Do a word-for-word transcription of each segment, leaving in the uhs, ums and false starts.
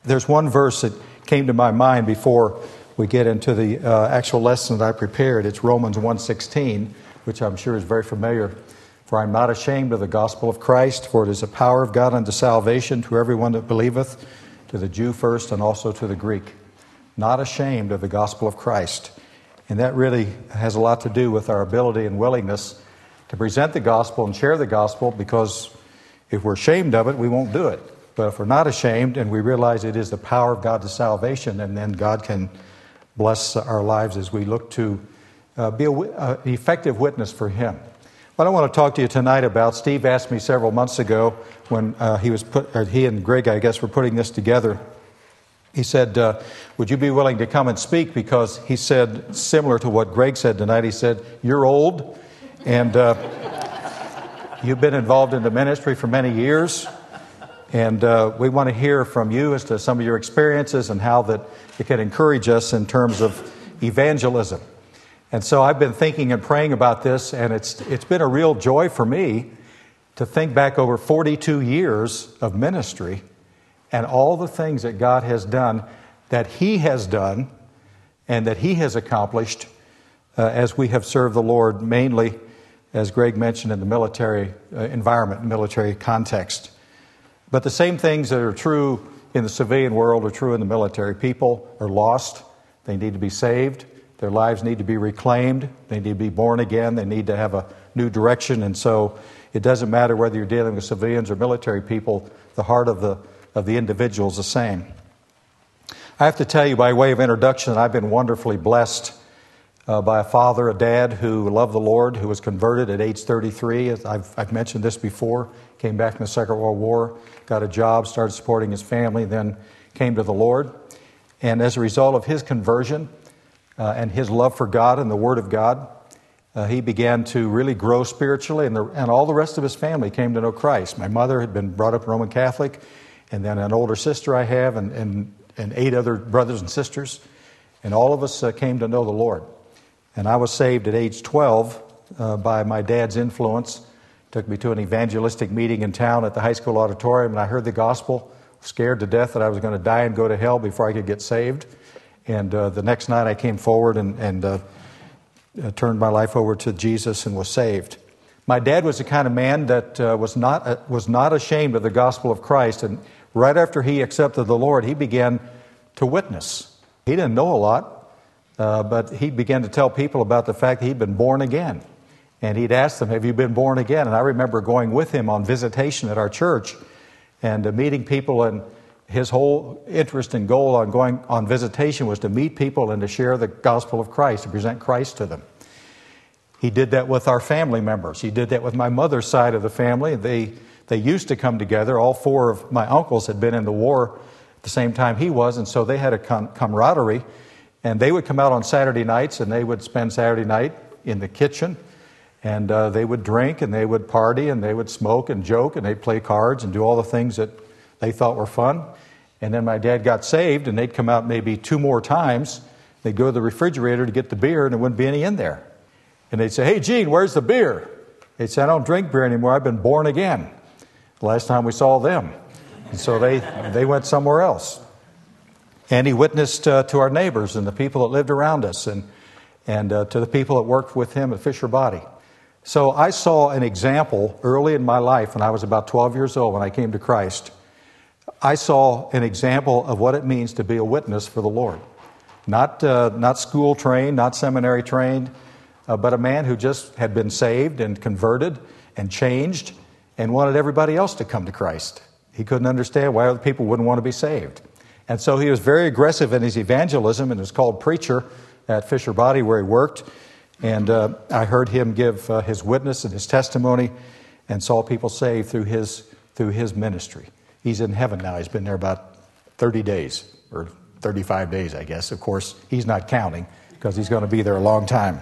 There's one verse that came to my mind before we get into the uh, actual lesson that I prepared. It's Romans one sixteen, which I'm sure is very familiar. For I am not ashamed of the gospel of Christ, for it is the power of God unto salvation to everyone that believeth, to the Jew first and also to the Greek. Not ashamed of the gospel of Christ. And that really has a lot to do with our ability and willingness to present the gospel and share the gospel, because if we're ashamed of it, we won't do it. But if we're not ashamed and we realize it is the power of God to salvation, and then God can bless our lives as we look to uh, be an uh, effective witness for Him. What I want to talk to you tonight about, Steve asked me several months ago when uh, he was put, or he and Greg, I guess, were putting this together. He said, uh, would you be willing to come and speak? Because he said, similar to what Greg said tonight, he said, you're old and uh, you've been involved in the ministry for many years. And uh, we want to hear from you as to some of your experiences and how that it can encourage us in terms of evangelism. And so I've been thinking and praying about this, and it's it's been a real joy for me to think back over forty-two years of ministry and all the things that God has done, that He has done, and that He has accomplished uh, as we have served the Lord, mainly, as Greg mentioned, in the military uh, environment, military context. But the same things that are true in the civilian world are true in the military. People are lost. They need to be saved. Their lives need to be reclaimed. They need to be born again. They need to have a new direction. And so it doesn't matter whether you're dealing with civilians or military people, the heart of the of the individual is the same. I have to tell you, by way of introduction, that I've been wonderfully blessed uh, by a father, a dad who loved the Lord, who was converted at age thirty-three. I've, I've mentioned this before. Came back from the Second World War, got a job, started supporting his family, then came to the Lord. And as a result of his conversion, Uh, and his love for God and the Word of God, uh, he began to really grow spiritually, and, the, and all the rest of his family came to know Christ. My mother had been brought up Roman Catholic, and then an older sister I have, and, and, and eight other brothers and sisters, and all of us uh, came to know the Lord. And I was saved at age twelve uh, by my dad's influence. Took me to an evangelistic meeting in town at the high school auditorium, and I heard the gospel, scared to death that I was going to die and go to hell before I could get saved. And uh, the next night I came forward and, and uh, uh, turned my life over to Jesus and was saved. My dad was the kind of man that uh, was not uh, was not ashamed of the gospel of Christ. And right after he accepted the Lord, he began to witness. He didn't know a lot, uh, but he began to tell people about the fact that he'd been born again. And he'd ask them, have you been born again? And I remember going with him on visitation at our church and uh, meeting people, and his whole interest and goal on going on visitation was to meet people and to share the gospel of Christ, to present Christ to them. He did that with our family members. He did that with my mother's side of the family. They they used to come together. All four of my uncles had been in the war at the same time he was, and so they had a com- camaraderie. And they would come out on Saturday nights, and they would spend Saturday night in the kitchen, and uh, they would drink, and they would party, and they would smoke and joke, and they'd play cards and do all the things that they thought were fun. And then my dad got saved, and they'd come out maybe two more times. They'd go to the refrigerator to get the beer, and there wouldn't be any in there. And they'd say, hey, Gene, where's the beer? They'd say, I don't drink beer anymore. I've been born again. The last time we saw them. And so they, they went somewhere else. And he witnessed uh, to our neighbors and the people that lived around us, and, and uh, to the people that worked with him at Fisher Body. So I saw an example early in my life when I was about twelve years old when I came to Christ. I saw an example of what it means to be a witness for the Lord. Not uh, not school trained, not seminary trained, uh, but a man who just had been saved and converted and changed and wanted everybody else to come to Christ. He couldn't understand why other people wouldn't want to be saved. And so he was very aggressive in his evangelism, and was called preacher at Fisher Body where he worked. And uh, I heard him give uh, his witness and his testimony, and saw people saved through his through his ministry. He's in heaven now. He's been there about thirty days, or thirty-five days, I guess. Of course, he's not counting because he's going to be there a long time.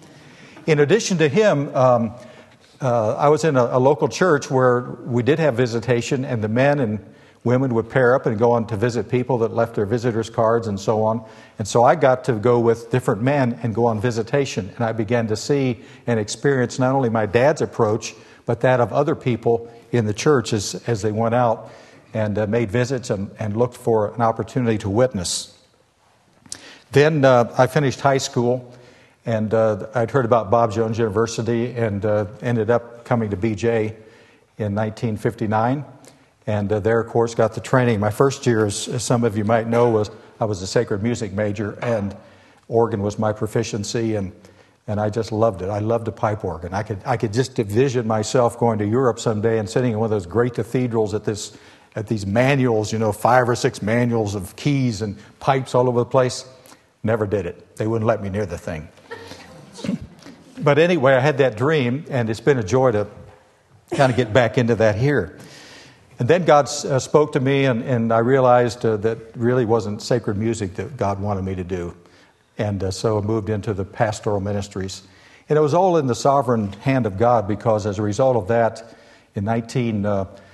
In addition to him, um, uh, I was in a, a local church where we did have visitation, and the men and women would pair up and go on to visit people that left their visitors cards and so on. And so I got to go with different men and go on visitation. And I began to see and experience not only my dad's approach, but that of other people in the church as, as they went out and uh, made visits and, and looked for an opportunity to witness. Then uh, I finished high school, and uh, I'd heard about Bob Jones University and uh, ended up coming to B J in nineteen fifty-nine. And uh, there, of course, got the training. My first year, as, as some of you might know, was I was a sacred music major, and organ was my proficiency, and and I just loved it. I loved the pipe organ. I could I could just envision myself going to Europe someday and sitting in one of those great cathedrals at this at these manuals, you know, five or six manuals of keys and pipes all over the place. Never did it. They wouldn't let me near the thing. But anyway, I had that dream, and it's been a joy to kind of get back into that here. And then God uh, spoke to me, and, and I realized uh, that really wasn't sacred music that God wanted me to do. And uh, so I moved into the pastoral ministries. And it was all in the sovereign hand of God, because as a result of that, in nineteen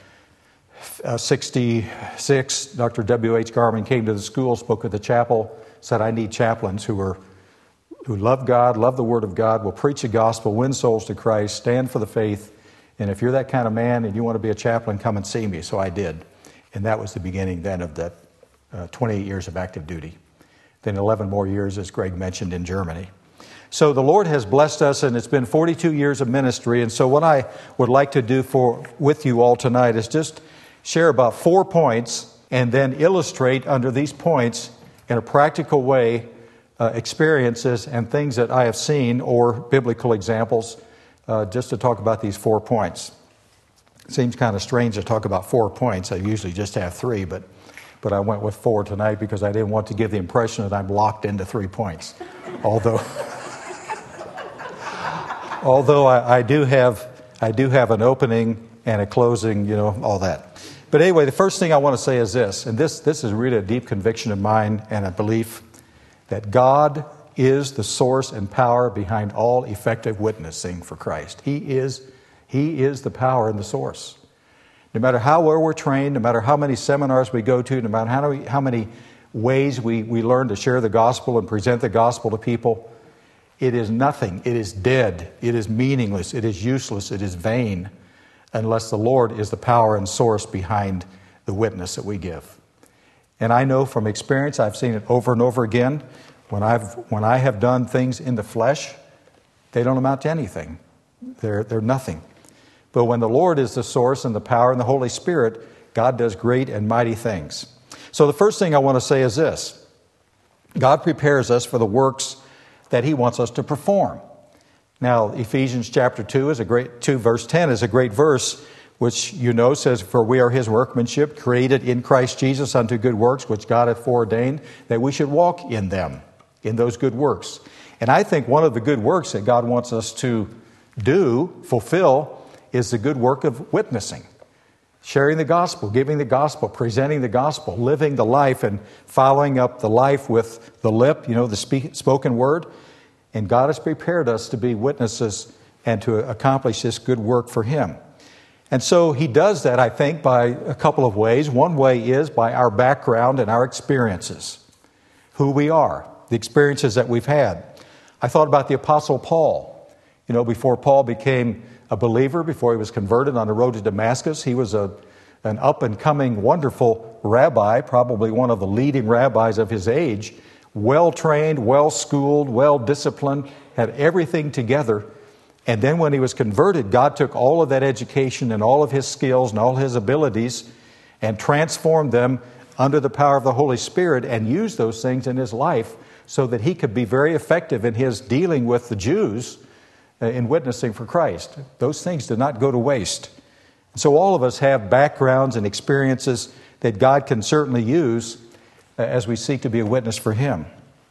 sixty-six, Doctor W H Garman came to the school, spoke at the chapel, said, I need chaplains who are who love God, love the Word of God, will preach the gospel, win souls to Christ, stand for the faith. And if you're that kind of man and you want to be a chaplain, come and see me. So I did. And that was the beginning then of that uh, twenty-eight years of active duty. Then eleven more years, as Greg mentioned, in Germany. So the Lord has blessed us, and it's been forty-two years of ministry. And so what I would like to do for with you all tonight is just share about four points and then illustrate under these points in a practical way uh, experiences and things that I have seen or biblical examples, uh, just to talk about these four points. It seems kind of strange to talk about four points. I usually just have three, but but I went with four tonight because I didn't want to give the impression that I'm locked into three points. Although, although I, I do have I do have an opening and a closing, you know, all that. But anyway, the first thing I want to say is this, and this this is really a deep conviction of mine and a belief that God is the source and power behind all effective witnessing for Christ. He is He is the power and the source. No matter how well we're trained, no matter how many seminars we go to, no matter how many, how many ways we, we learn to share the gospel and present the gospel to people, it is nothing. It is dead. It is meaningless. It is useless. It is vain unless the Lord is the power and source behind the witness that we give. And I know from experience, I've seen it over and over again, when I've when I have done things in the flesh, they don't amount to anything. They're, they're nothing. But when the Lord is the source and the power and the Holy Spirit, God does great and mighty things. So the first thing I want to say is this. God prepares us for the works that He wants us to perform. Now, Ephesians chapter two is a great two verse ten is a great verse, which you know says, "For we are His workmanship, created in Christ Jesus unto good works, which God hath foreordained, that we should walk in them," in those good works. And I think one of the good works that God wants us to do, fulfill, is the good work of witnessing. Sharing the gospel, giving the gospel, presenting the gospel, living the life and following up the life with the lip, you know, the speak, spoken word. And God has prepared us to be witnesses and to accomplish this good work for Him. And so He does that, I think, by a couple of ways. One way is by our background and our experiences, who we are, the experiences that we've had. I thought about the Apostle Paul. You know, before Paul became a believer, before he was converted on the road to Damascus, he was a, an up-and-coming, wonderful rabbi, probably one of the leading rabbis of his age, well-trained, well-schooled, well-disciplined, had everything together. And then when he was converted, God took all of that education and all of his skills and all his abilities and transformed them under the power of the Holy Spirit and used those things in his life so that he could be very effective in his dealing with the Jews in witnessing for Christ. Those things did not go to waste. So all of us have backgrounds and experiences that God can certainly use as we seek to be a witness for Him.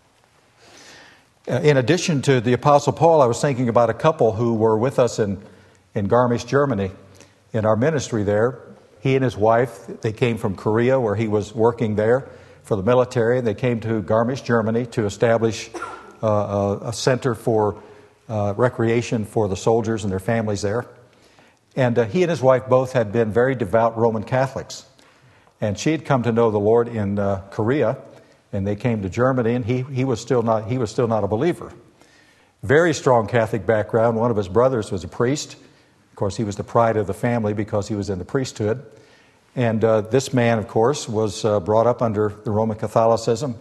In addition to the Apostle Paul, I was thinking about a couple who were with us in, in Garmisch, Germany, in our ministry there. He and his wife, they came from Korea, where he was working there for the military, and they came to Garmisch, Germany, to establish uh, a, a center for Uh, recreation for the soldiers and their families there. And uh, he and his wife both had been very devout Roman Catholics. And she had come to know the Lord in uh, Korea, and they came to Germany, and he he was still not he was still not a believer. Very strong Catholic background. One of his brothers was a priest. Of course, he was the pride of the family because he was in the priesthood. And uh, this man, of course, was uh, brought up under the Roman Catholicism.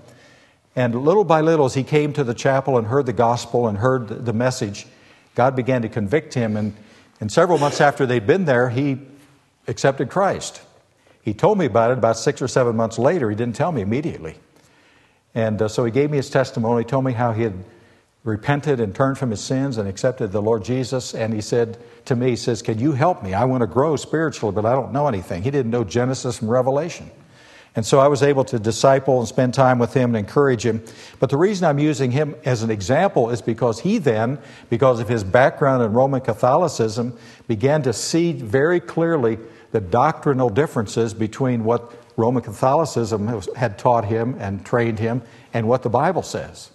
And little by little, as he came to the chapel and heard the gospel and heard the message, God began to convict him. And, and several months after they'd been there, he accepted Christ. He told me about it about six or seven months later. He didn't tell me immediately. And uh, so he gave me his testimony, told me how he had repented and turned from his sins and accepted the Lord Jesus. And he said to me, he says, "Can you help me? I want to grow spiritually, but I don't know anything." He didn't know Genesis from Revelation. And so I was able to disciple and spend time with him and encourage him. But the reason I'm using him as an example is because he then, because of his background in Roman Catholicism, began to see very clearly the doctrinal differences between what Roman Catholicism had taught him and trained him and what the Bible says.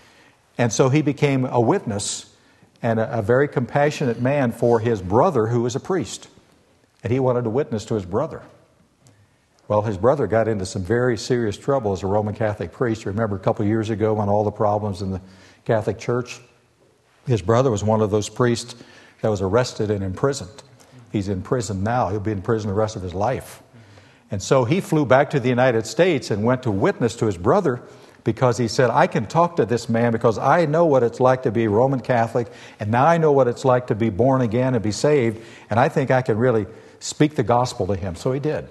And so he became a witness and a, a very compassionate man for his brother who was a priest. And he wanted to witness to his brother. Well, his brother got into some very serious trouble as a Roman Catholic priest. You remember a couple of years ago when all the problems in the Catholic Church? His brother was one of those priests that was arrested and imprisoned. He's in prison now. He'll be in prison the rest of his life. And so he flew back to the United States and went to witness to his brother because he said, "I can talk to this man because I know what it's like to be Roman Catholic, and now I know what it's like to be born again and be saved, and I think I can really speak the gospel to him." So he did.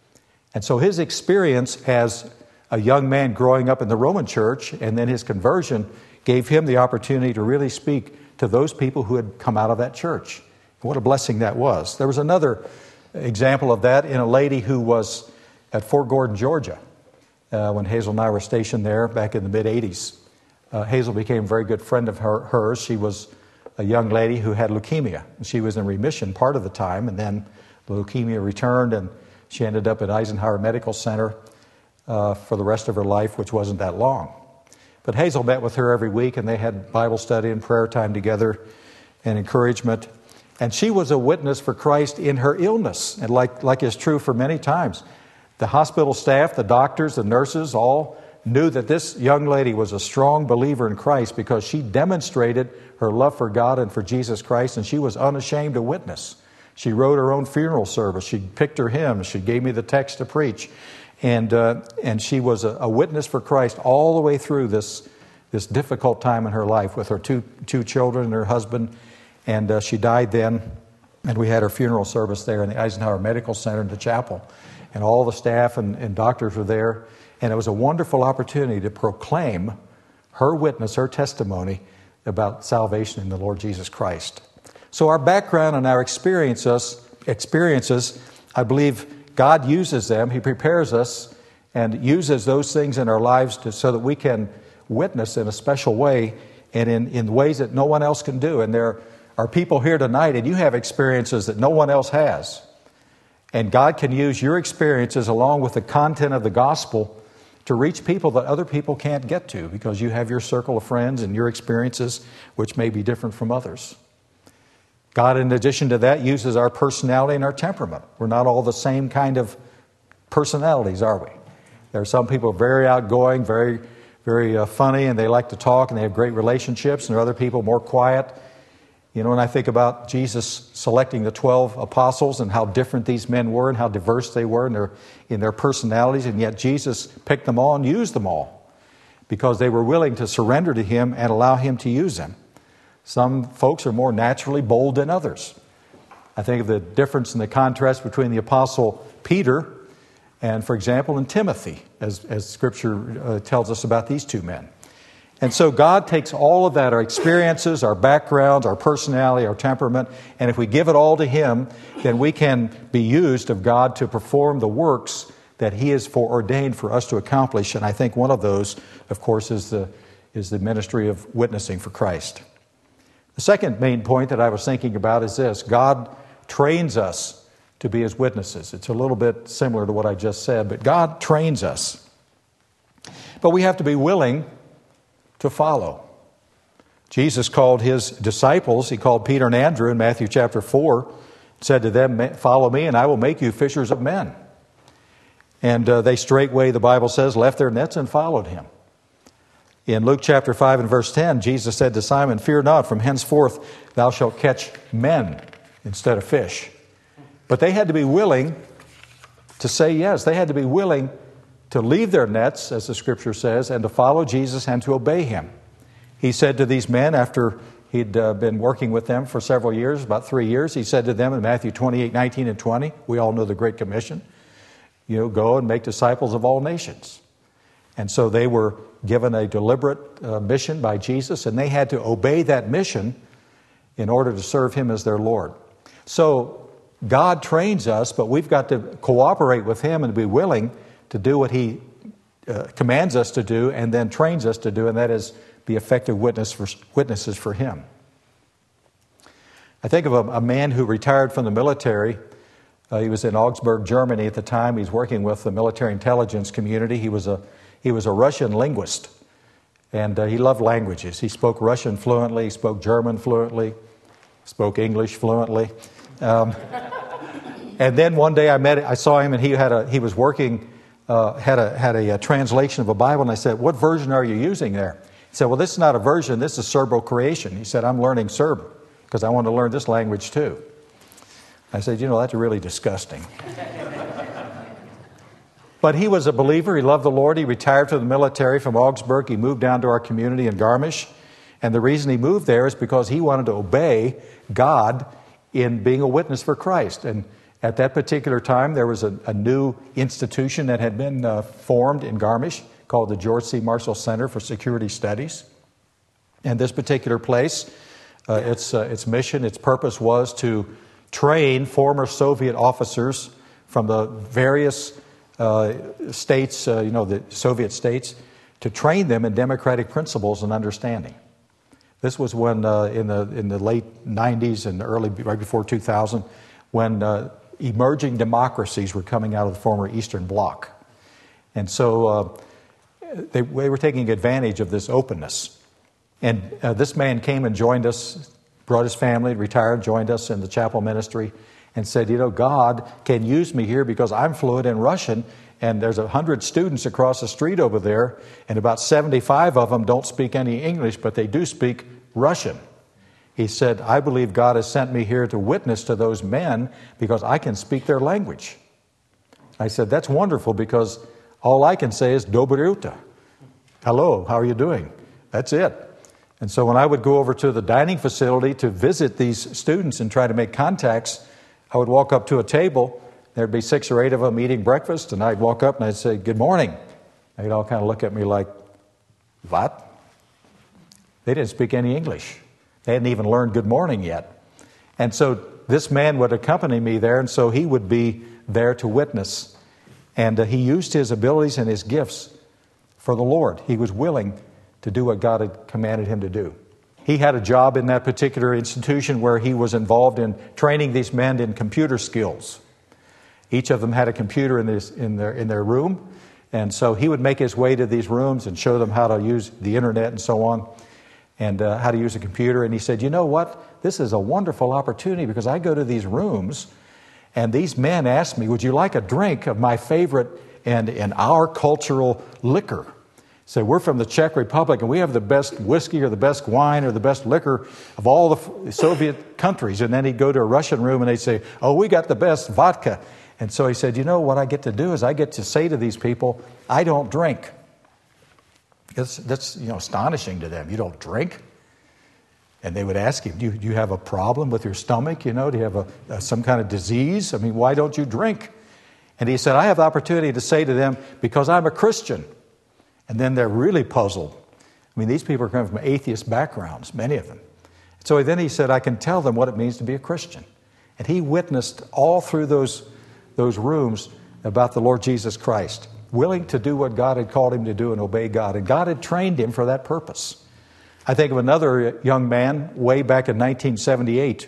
And so his experience as a young man growing up in the Roman church and then his conversion gave him the opportunity to really speak to those people who had come out of that church. What a blessing that was. There was another example of that in a lady who was at Fort Gordon, Georgia, uh, when Hazel and I were stationed there back in the mid-eighties. Uh, Hazel became a very good friend of her, hers. She was a young lady who had leukemia. She was in remission part of the time, and then the leukemia returned, and she ended up at Eisenhower Medical Center uh, for the rest of her life, which wasn't that long. But Hazel met with her every week, and they had Bible study and prayer time together and encouragement. And she was a witness for Christ in her illness, and like, like is true for many times. The hospital staff, the doctors, the nurses, all knew that this young lady was a strong believer in Christ because she demonstrated her love for God and for Jesus Christ, and she was unashamed to witness. She wrote her own funeral service. She picked her hymns. She gave me the text to preach. And uh, and she was a, a witness for Christ all the way through this, this difficult time in her life with her two, two children and her husband. And uh, she died then. And we had her funeral service there in the Eisenhower Medical Center in the chapel. And all the staff and, and doctors were there. And it was a wonderful opportunity to proclaim her witness, her testimony about salvation in the Lord Jesus Christ. So our background and our experiences, experiences, I believe God uses them. He prepares us and uses those things in our lives to, so that we can witness in a special way and in, in ways that no one else can do. And there are people here tonight, and you have experiences that no one else has. And God can use your experiences along with the content of the gospel to reach people that other people can't get to because you have your circle of friends and your experiences, which may be different from others. God, in addition to that, uses our personality and our temperament. We're not all the same kind of personalities, are we? There are some people very outgoing, very, very uh, funny, and they like to talk, and they have great relationships, and there are other people more quiet. You know, when I think about Jesus selecting the twelve apostles and how different these men were and how diverse they were in their, in their personalities, and yet Jesus picked them all and used them all because they were willing to surrender to Him and allow Him to use them. Some folks are more naturally bold than others. I think of the difference in the contrast between the Apostle Peter and, for example, in Timothy, as, as Scripture uh, tells us about these two men. And so God takes all of that, our experiences, our backgrounds, our personality, our temperament, and if we give it all to Him, then we can be used of God to perform the works that He has foreordained for us to accomplish. And I think one of those, of course, is the, is the ministry of witnessing for Christ. The second main point that I was thinking about is this: God trains us to be His witnesses. It's a little bit similar to what I just said, but God trains us. But we have to be willing to follow. Jesus called His disciples, He called Peter and Andrew in Matthew chapter four, said to them, "Follow me and I will make you fishers of men." And uh, they straightway, the Bible says, left their nets and followed Him. In Luke chapter five and verse ten, Jesus said to Simon, "Fear not, from henceforth thou shalt catch men instead of fish." But they had to be willing to say yes. They had to be willing to leave their nets, as the Scripture says, and to follow Jesus and to obey Him. He said to these men, after he'd uh, been working with them for several years, about three years, he said to them in Matthew twenty-eight, nineteen, and twenty, we all know the Great Commission, you know, go and make disciples of all nations. And so they were given a deliberate uh, mission by Jesus, and they had to obey that mission in order to serve Him as their Lord. So God trains us, but we've got to cooperate with Him and be willing to do what He uh, commands us to do and then trains us to do, and that is be effective witness for, witnesses for Him. I think of a, a man who retired from the military. Uh, he was in Augsburg, Germany at the time. He's working with the military intelligence community. He was a he was a Russian linguist, and uh, he loved languages. He spoke Russian fluently. He spoke German fluently. Spoke English fluently. Um, and then one day I met, I saw him, and he had a he was working. Uh, had a had a, a translation of a Bible, and I said, "What version are you using there?" He said, "Well, this is not a version. This is Serbo-Croatian." He said, "I'm learning Serb because I want to learn this language too." I said, "You know, that's really disgusting." But he was a believer. He loved the Lord. He retired from the military from Augsburg. He moved down to our community in Garmisch, and the reason he moved there is because he wanted to obey God in being a witness for Christ. And at that particular time, there was a, a new institution that had been uh, formed in Garmisch called the George C. Marshall Center for Security Studies. And this particular place, uh, its, uh, its mission, its purpose was to train former Soviet officers from the various uh, states, uh, you know, the Soviet states, to train them in democratic principles and understanding. This was when, uh, in the in the late nineties and early, right before two thousand, when uh, emerging democracies were coming out of the former Eastern Bloc. And so uh, they, they were taking advantage of this openness. And uh, this man came and joined us, brought his family, retired, joined us in the chapel ministry, and said, you know, God can use me here because I'm fluent in Russian, and there's a hundred students across the street over there, and about seventy-five of them don't speak any English, but they do speak Russian. He said, I believe God has sent me here to witness to those men because I can speak their language. I said, that's wonderful because all I can say is Dobry utro. Hello, how are you doing? That's it. And so when I would go over to the dining facility to visit these students and try to make contacts, I would walk up to a table. There'd be six or eight of them eating breakfast, and I'd walk up and I'd say, good morning. They'd all kind of look at me like, what? They didn't speak any English. They hadn't even learned good morning yet. And so this man would accompany me there, and so he would be there to witness. And uh, he used his abilities and his gifts for the Lord. He was willing to do what God had commanded him to do. He had a job in that particular institution where he was involved in training these men in computer skills. Each of them had a computer in, this, in, their, in their room, and so he would make his way to these rooms and show them how to use the internet and so on, and uh, how to use a computer. And he said, you know what? This is a wonderful opportunity because I go to these rooms and these men ask me, would you like a drink of my favorite and, and our cultural liquor? So we're from the Czech Republic and we have the best whiskey or the best wine or the best liquor of all the Soviet countries. And then he'd go to a Russian room and they'd say, oh, we got the best vodka. And so he said, you know, what I get to do is I get to say to these people, I don't drink. That's, that's you know, astonishing to them. You don't drink? And they would ask him, do you, do you have a problem with your stomach? You know, do you have a, a, some kind of disease? I mean, why don't you drink? And he said, I have the opportunity to say to them, because I'm a Christian. And then they're really puzzled. I mean, these people are coming from atheist backgrounds, many of them. So then he said, I can tell them what it means to be a Christian. And he witnessed all through those, those rooms about the Lord Jesus Christ, willing to do what God had called him to do and obey God. And God had trained him for that purpose. I think of another young man way back in nineteen seventy-eight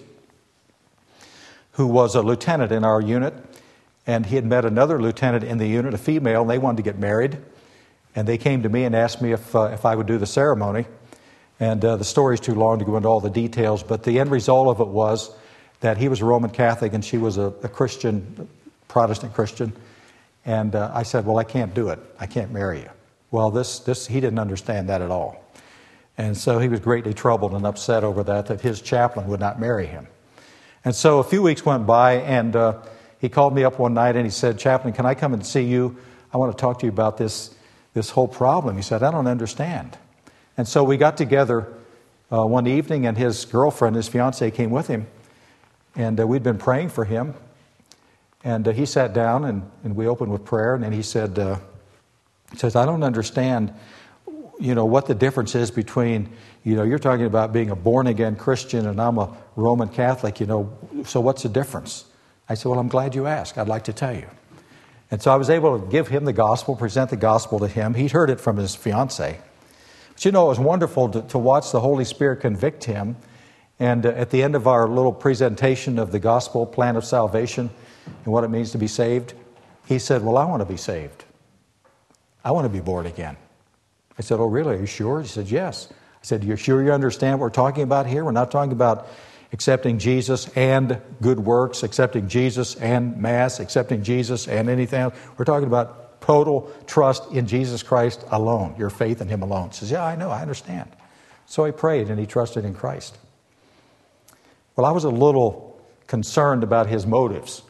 who was a lieutenant in our unit, and he had met another lieutenant in the unit, a female, and they wanted to get married. And they came to me and asked me if uh, if I would do the ceremony. And uh, the story's too long to go into all the details, but the end result of it was that he was a Roman Catholic and she was a, a Christian, Protestant Christian. And uh, I said, well, I can't do it. I can't marry you. Well, this this he didn't understand that at all. And so he was greatly troubled and upset over that, that his chaplain would not marry him. And so a few weeks went by, and uh, he called me up one night and he said, "Chaplain, can I come and see you? I want to talk to you about this, this whole problem." He said, "I don't understand." And so we got together uh, one evening, and his girlfriend, his fiancée, came with him. And uh, we'd been praying for him. And uh, he sat down, and, and we opened with prayer. And then he said, uh, he says, "I don't understand, you know, what the difference is between, you know, you're talking about being a born-again Christian and I'm a Roman Catholic, you know, so what's the difference?" I said, "Well, I'm glad you asked. I'd like to tell you." And so I was able to give him the gospel, present the gospel to him. He'd heard it from his fiancée. But you know, it was wonderful to, to watch the Holy Spirit convict him. And uh, at the end of our little presentation of the gospel, plan of salvation, and what it means to be saved, he said, "Well, I want to be saved. I want to be born again." I said, "Oh, really? Are you sure?" He said, "Yes." I said, "You're sure you understand what we're talking about here? We're not talking about accepting Jesus and good works, accepting Jesus and Mass, accepting Jesus and anything else. We're talking about total trust in Jesus Christ alone, your faith in Him alone." He says, "Yeah, I know, I understand." So he prayed and he trusted in Christ. Well, I was a little concerned about his motives.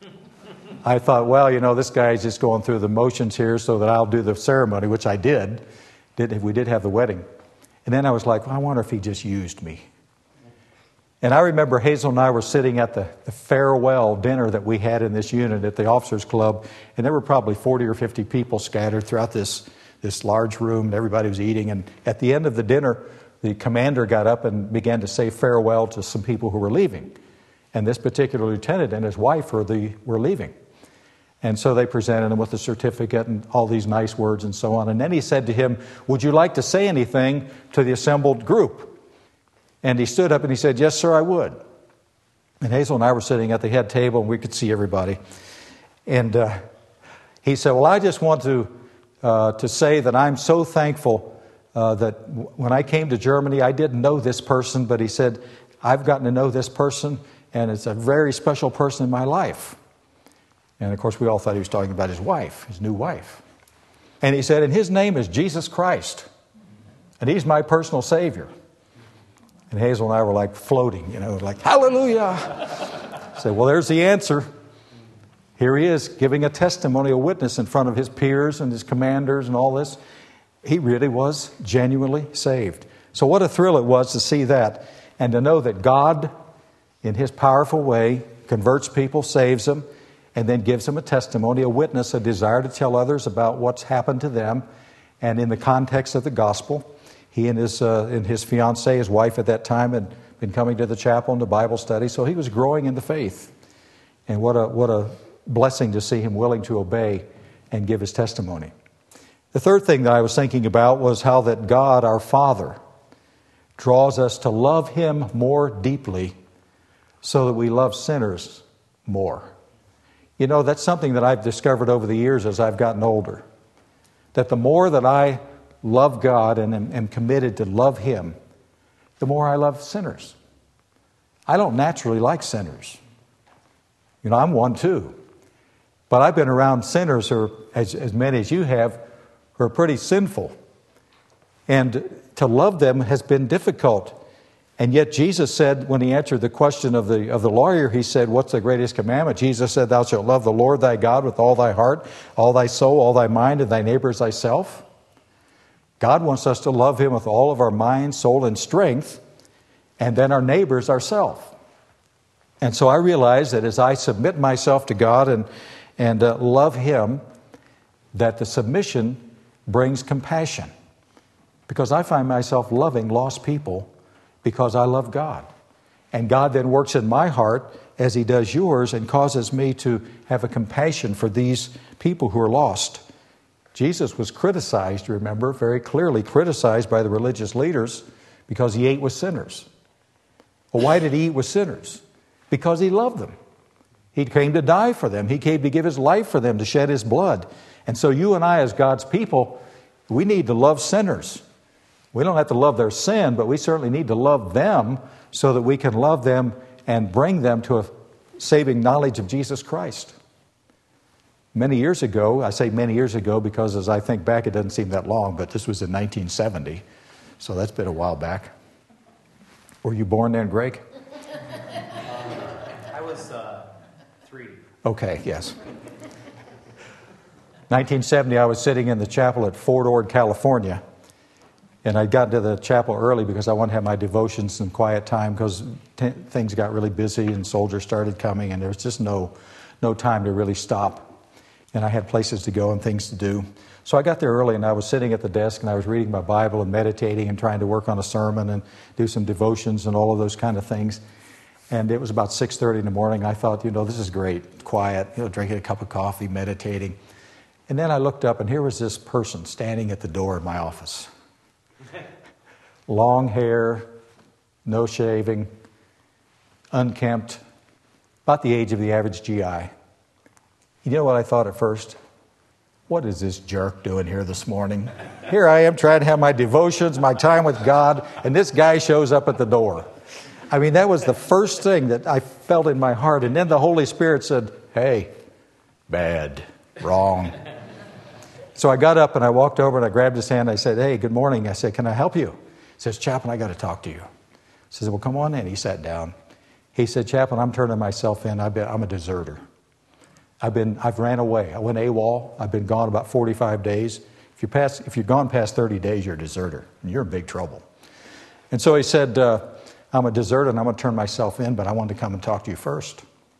I thought, well, you know, this guy's just going through the motions here so that I'll do the ceremony, which I did. Did we did have the wedding. And then I was like, well, I wonder if he just used me. And I remember Hazel and I were sitting at the, the farewell dinner that we had in this unit at the Officers Club, and there were probably forty or fifty people scattered throughout this, this large room, and everybody was eating. And at the end of the dinner, the commander got up and began to say farewell to some people who were leaving. And this particular lieutenant and his wife were, the, were leaving. And so they presented him with a certificate and all these nice words and so on. And then he said to him, "Would you like to say anything to the assembled group?" And he stood up and he said, "Yes, sir, I would." And Hazel and I were sitting at the head table and we could see everybody. And uh, he said, "Well, I just want to, uh, to say that I'm so thankful uh, that w- when I came to Germany, I didn't know this person, but he said, I've gotten to know this person and it's a very special person in my life." And of course, we all thought he was talking about his wife, his new wife. And he said, "And his name is Jesus Christ. And he's my personal Savior." And Hazel and I were like floating, you know, like, hallelujah. I said, well, there's the answer. Here he is giving a testimony, a witness in front of his peers and his commanders and all this. He really was genuinely saved. So what a thrill it was to see that and to know that God, in His powerful way, converts people, saves them, and then gives them a testimony, a witness, a desire to tell others about what's happened to them. And in the context of the gospel, he and his uh, and his fiancée, his wife at that time, had been coming to the chapel and to Bible study, so he was growing in the faith. And what a what a blessing to see him willing to obey and give his testimony. The third thing that I was thinking about was how that God, our Father, draws us to love Him more deeply so that we love sinners more. You know, that's something that I've discovered over the years as I've gotten older. That the more that I love God and am, am committed to love Him, the more I love sinners. I don't naturally like sinners. You know, I'm one too. But I've been around sinners, who are, as, as many as you have, who are pretty sinful. And to love them has been difficult. And yet Jesus said, when He answered the question of the of the lawyer, He said, "What's the greatest commandment?" Jesus said, "Thou shalt love the Lord thy God with all thy heart, all thy soul, all thy mind, and thy neighbor as thyself." God wants us to love Him with all of our mind, soul, and strength, and then our neighbors ourselves. And so I realize that as I submit myself to God and, and uh, love Him, that the submission brings compassion. Because I find myself loving lost people because I love God. And God then works in my heart as He does yours and causes me to have a compassion for these people who are lost. Jesus was criticized, remember, very clearly criticized by the religious leaders because He ate with sinners. Well, why did He eat with sinners? Because He loved them. He came to die for them. He came to give His life for them, to shed His blood. And so you and I, as God's people, we need to love sinners. We don't have to love their sin, but we certainly need to love them so that we can love them and bring them to a saving knowledge of Jesus Christ. Many years ago, I say many years ago because as I think back, it doesn't seem that long, but this was in nineteen seventy, so that's been a while back. Were you born then, Greg? Uh, I was uh, three. Okay, yes. nineteen seventy, I was sitting in the chapel at Fort Ord, California. And I got to the chapel early because I wanted to have my devotions and quiet time because t- things got really busy and soldiers started coming and there was just no, no time to really stop. And I had places to go and things to do. So I got there early and I was sitting at the desk and I was reading my Bible and meditating and trying to work on a sermon and do some devotions and all of those kind of things. And it was about six thirty in the morning. I thought, you know, this is great, quiet, you know, drinking a cup of coffee, meditating. And then I looked up and here was this person standing at the door of my office. Long hair, no shaving, unkempt, about the age of the average G I. You know what I thought at first? What is this jerk doing here this morning? Here I am trying to have my devotions, my time with God, and this guy shows up at the door. I mean, that was the first thing that I felt in my heart. And then the Holy Spirit said, hey, bad, wrong. So I got up and I walked over and I grabbed his hand. I said, hey, good morning. I said, can I help you? He says, Chaplain, I got to talk to you. I says, well, come on in. He sat down. He said, Chaplain, I'm turning myself in. I've been, I'm a deserter. I've been, I've ran away. I went AWOL. I've been gone about forty-five days. If you pass, if you're gone past thirty days, you're a deserter, and you're in big trouble. And so he said, uh, I'm a deserter, and I'm going to turn myself in, but I wanted to come and talk to you first.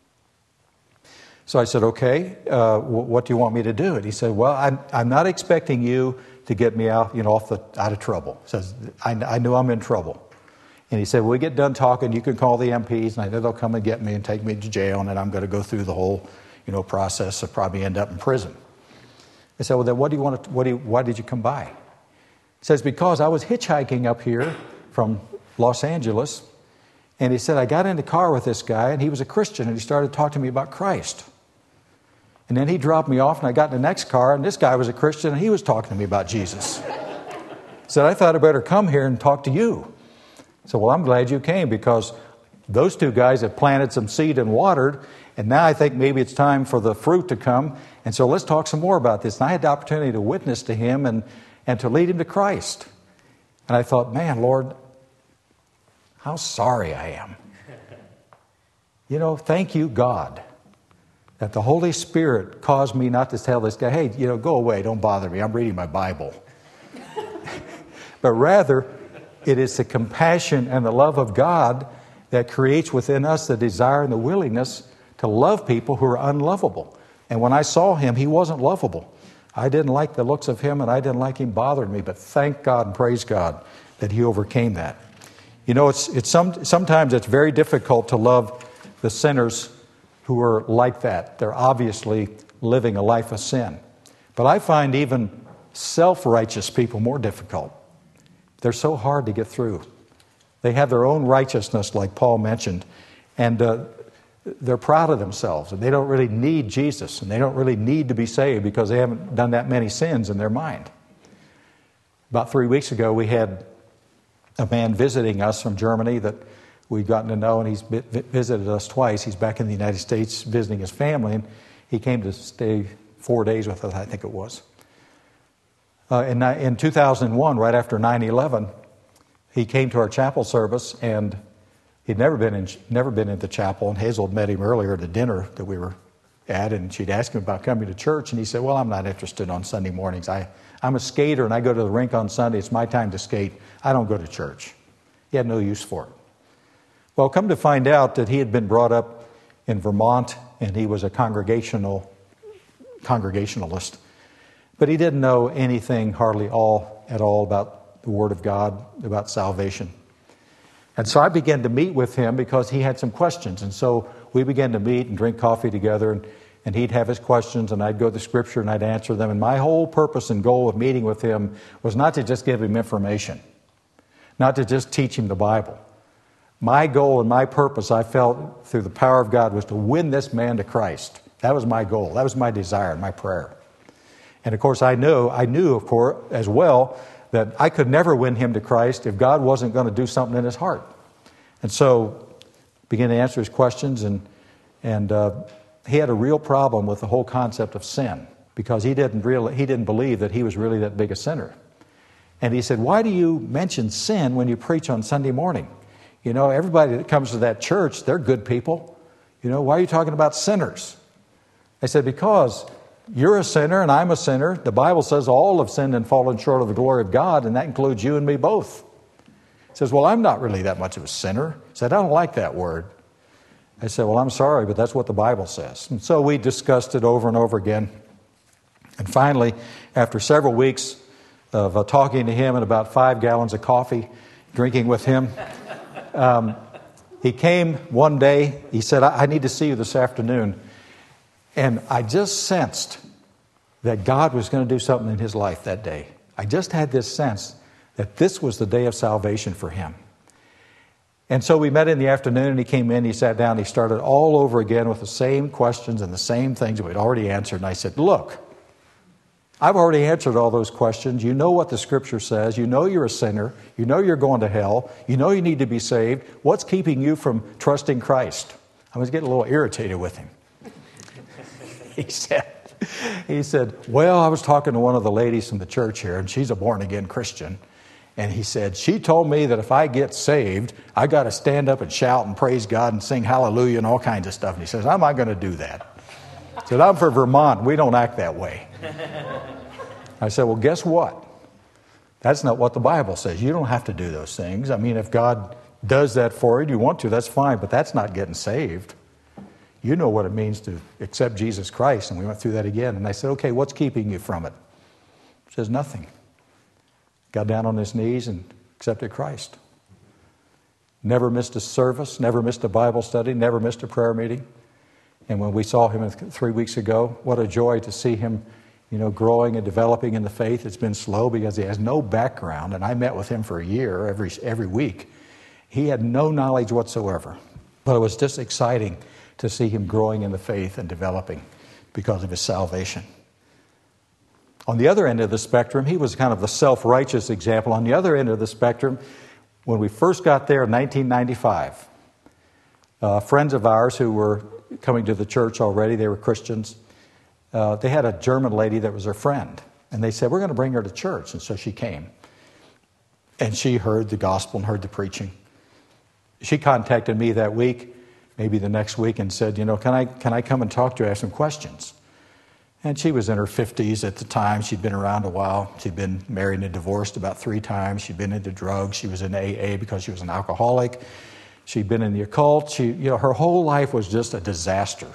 So I said, okay, uh, w- what do you want me to do? And he said, well, I'm, I'm not expecting you to get me out, you know, off the out of trouble. He says, I, I knew I'm in trouble. And he said, when we get done talking, you can call the M Ps, and I know they'll come and get me and take me to jail, and I'm going to go through the whole, you know, process of probably end up in prison. I said, well, then what do you want to, what do you, why did you come by? He says, because I was hitchhiking up here from Los Angeles, and he said, I got in the car with this guy, and he was a Christian, and he started talking to me about Christ. And then he dropped me off, and I got in the next car, and this guy was a Christian, and he was talking to me about Jesus. He said, I thought I'd better come here and talk to you. I said, well, I'm glad you came, because those two guys have planted some seed and watered, and now I think maybe it's time for the fruit to come, and so let's talk some more about this. And I had the opportunity to witness to him and, and to lead him to Christ. And I thought, man, Lord, how sorry I am. You know, thank you, God, that the Holy Spirit caused me not to tell this guy, hey, you know, go away, don't bother me, I'm reading my Bible. But rather, it is the compassion and the love of God that creates within us the desire and the willingness to love people who are unlovable. And when I saw him, he wasn't lovable. I didn't like the looks of him, and I didn't like him bothering me, but thank God and praise God that he overcame that. You know, it's it's some sometimes it's very difficult to love the sinners who are like that. They're obviously living a life of sin. But I find even self-righteous people more difficult. They're so hard to get through. They have their own righteousness, like Paul mentioned, and uh, they're proud of themselves, and they don't really need Jesus, and they don't really need to be saved because they haven't done that many sins in their mind. About three weeks ago, we had a man visiting us from Germany that we've gotten to know, and he's visited us twice. He's back in the United States visiting his family, and he came to stay four days with us, I think it was. Uh, in, in two thousand one, right after nine eleven, he came to our chapel service, and he'd never been in never been in the chapel, and Hazel had met him earlier at a dinner that we were at, and she'd asked him about coming to church, and he said, well, I'm not interested on Sunday mornings. I, I'm a skater, and I go to the rink on Sunday. It's my time to skate. I don't go to church. He had no use for it. Well, come to find out that he had been brought up in Vermont, and he was a congregational congregationalist. But he didn't know anything hardly all at all about the Word of God, about salvation. And so I began to meet with him because he had some questions. And so we began to meet and drink coffee together, and, and he'd have his questions, and I'd go to the Scripture and I'd answer them. And my whole purpose and goal of meeting with him was not to just give him information, not to just teach him the Bible. My goal and my purpose, I felt through the power of God, was to win this man to Christ. That was my goal. That was my desire, my prayer. And of course, I knew, I knew, of course, as well, that I could never win him to Christ if God wasn't going to do something in his heart. And so, began to answer his questions, and and uh, he had a real problem with the whole concept of sin because he didn't really, he didn't believe that he was really that big a sinner. And he said, "Why do you mention sin when you preach on Sunday morning? You know, everybody that comes to that church, they're good people. You know, why are you talking about sinners?" I said, because you're a sinner and I'm a sinner. The Bible says all have sinned and fallen short of the glory of God, and that includes you and me both. He says, well, I'm not really that much of a sinner. I said, I don't like that word. I said, well, I'm sorry, but that's what the Bible says. And so we discussed it over and over again. And finally, after several weeks of uh, talking to him and about five gallons of coffee, drinking with him, um, he came one day. He said, I-, I need to see you this afternoon. And I just sensed that God was going to do something in his life that day. I just had this sense that this was the day of salvation for him. And so we met in the afternoon, and he came in, he sat down, he started all over again with the same questions and the same things that we'd already answered. And I said, look, I've already answered all those questions. You know what the Scripture says. You know you're a sinner. You know you're going to hell. You know you need to be saved. What's keeping you from trusting Christ? I was getting a little irritated with him. He said, he said, well, I was talking to one of the ladies from the church here, and she's a born-again Christian. And he said, she told me that if I get saved, I got to stand up and shout and praise God and sing hallelujah and all kinds of stuff. And he says, I'm not going to do that. I said, I'm from Vermont. We don't act that way. I said, well, guess what? That's not what the Bible says. You don't have to do those things. I mean, if God does that for you, you want to, that's fine. But that's not getting saved. You know what it means to accept Jesus Christ. And we went through that again. And I said, okay, what's keeping you from it? He says, nothing. Got down on his knees and accepted Christ. Never missed a service, never missed a Bible study, never missed a prayer meeting. And when we saw him three weeks ago, what a joy to see him, you know, growing and developing in the faith. It's been slow because he has no background. And I met with him for a year every every week. He had no knowledge whatsoever. But it was just exciting to see him growing in the faith and developing because of his salvation. On the other end of the spectrum, he was kind of the self-righteous example. On the other end of the spectrum, when we first got there in nineteen ninety-five, uh, friends of ours who were coming to the church already, they were Christians, uh, they had a German lady that was their friend. And they said, we're going to bring her to church. And so she came. And she heard the gospel and heard the preaching. She contacted me that week, maybe the next week, and said, you know, can I can I come and talk to you? I have some questions. And she was in her fifties at the time. She'd been around a while. She'd been married and divorced about three times. She'd been into drugs. She was in A A because she was an alcoholic. She'd been in the occult. She, you know, her whole life was just a disaster.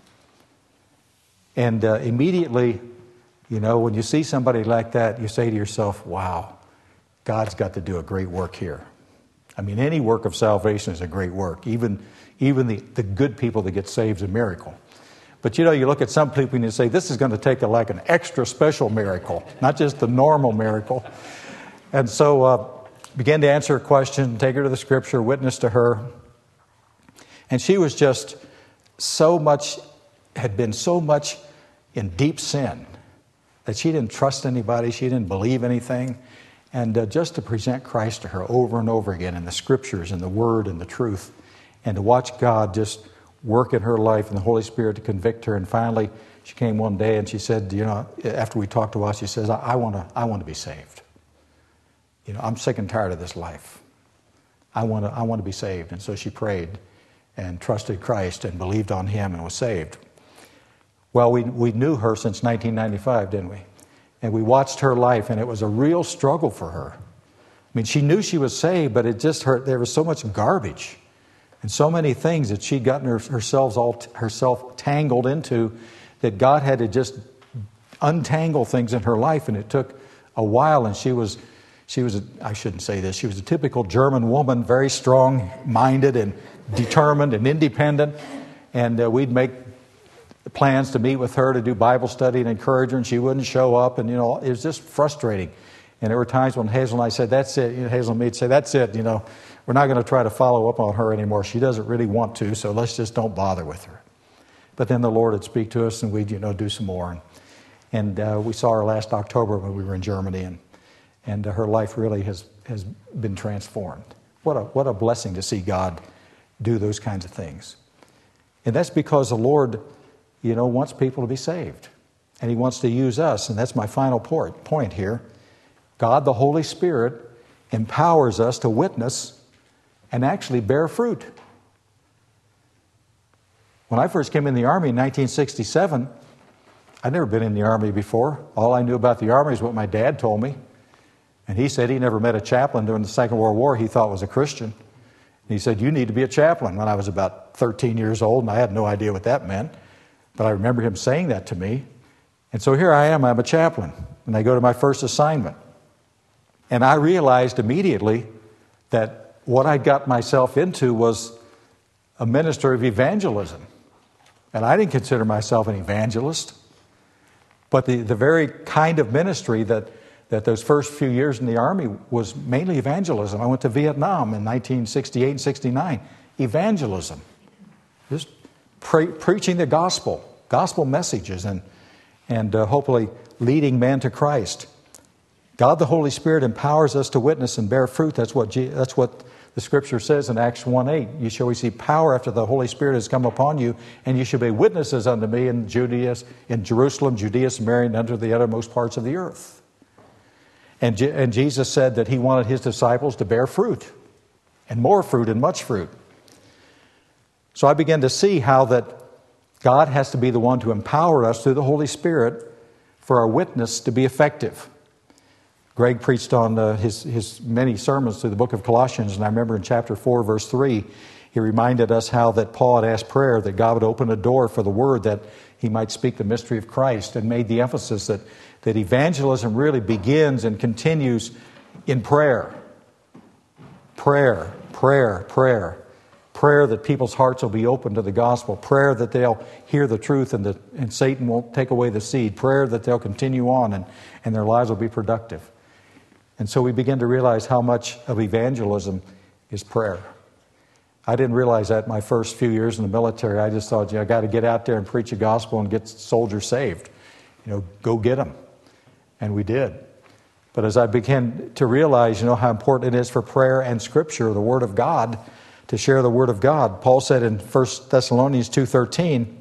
And uh, immediately, you know, when you see somebody like that, you say to yourself, wow, God's got to do a great work here. I mean, any work of salvation is a great work. Even, even the, the good people that get saved is a miracle. But, you know, you look at some people and you say, this is going to take a, like an extra special miracle, not just the normal miracle. And so uh, began to answer her question, take her to the Scripture, witness to her. And she was just so much, had been so much in deep sin that she didn't trust anybody, she didn't believe anything. And uh, just to present Christ to her over and over again in the Scriptures and the Word and the truth, and to watch God just work in her life and the Holy Spirit to convict her. And finally, she came one day and she said, you know, after we talked a while, she says, I, I want to I want to be saved. You know, I'm sick and tired of this life. I want to I want to be saved. And so she prayed and trusted Christ and believed on Him and was saved. Well, we, we knew her since nineteen ninety-five, didn't we? And we watched her life, and it was a real struggle for her. I mean, she knew she was saved, but it just hurt. There was so much garbage and so many things that she'd gotten her, herself, all, herself tangled into that God had to just untangle things in her life, and it took a while. And she was, she was a, I shouldn't say this, she was a typical German woman, very strong-minded and determined and independent. And uh, we'd make plans to meet with her to do Bible study and encourage her, and she wouldn't show up. And, you know, it was just frustrating. And there were times when Hazel and I said, that's it. You know, Hazel and me'd say, that's it, you know. We're not going to try to follow up on her anymore. She doesn't really want to, so let's just don't bother with her. But then the Lord would speak to us, and we'd, you know, do some more. And, and uh, we saw her last October when we were in Germany, and and uh, her life really has has been transformed. What a what a blessing to see God do those kinds of things. And that's because the Lord, you know, wants people to be saved, and He wants to use us. And that's my final point point here. God, the Holy Spirit, empowers us to witness and actually bear fruit. When I first came in the Army in nineteen sixty-seven, I'd never been in the Army before. All I knew about the Army is what my dad told me. And he said he never met a chaplain during the Second World War he thought was a Christian. And he said, you need to be a chaplain, when I was about thirteen years old, and I had no idea what that meant. But I remember him saying that to me. And so here I am, I'm a chaplain, and I go to my first assignment. And I realized immediately that what I got myself into was a minister of evangelism. And I didn't consider myself an evangelist. But the, the very kind of ministry that, that those first few years in the Army was mainly evangelism. I went to Vietnam in nineteen sixty-eight and sixty-nine. Evangelism. Just pre- preaching the gospel, gospel messages, and, and uh, hopefully leading men to Christ. God the Holy Spirit empowers us to witness and bear fruit. That's what, G- that's what the Scripture says in Acts one eight. You shall receive power after the Holy Spirit has come upon you, and you shall be witnesses unto me in Judea, in Jerusalem, Judea, Samaria, and unto the uttermost parts of the earth. And, Je- and Jesus said that he wanted his disciples to bear fruit, and more fruit, and much fruit. So I began to see how that God has to be the one to empower us through the Holy Spirit for our witness to be effective. Greg preached on uh, his, his many sermons through the book of Colossians, and I remember in chapter four, verse three, he reminded us how that Paul had asked prayer that God would open a door for the word that he might speak the mystery of Christ, and made the emphasis that, that evangelism really begins and continues in prayer. Prayer, prayer, prayer. Prayer that people's hearts will be open to the gospel. Prayer that they'll hear the truth and, the, and Satan won't take away the seed. Prayer that they'll continue on and, and their lives will be productive. And so we begin to realize how much of evangelism is prayer. I didn't realize that my first few years in the military. I just thought, you know, I got to get out there and preach the gospel and get soldiers saved. You know, go get them. And we did. But as I began to realize, you know, how important it is for prayer and Scripture, the Word of God, to share the Word of God. Paul said in First Thessalonians two thirteen,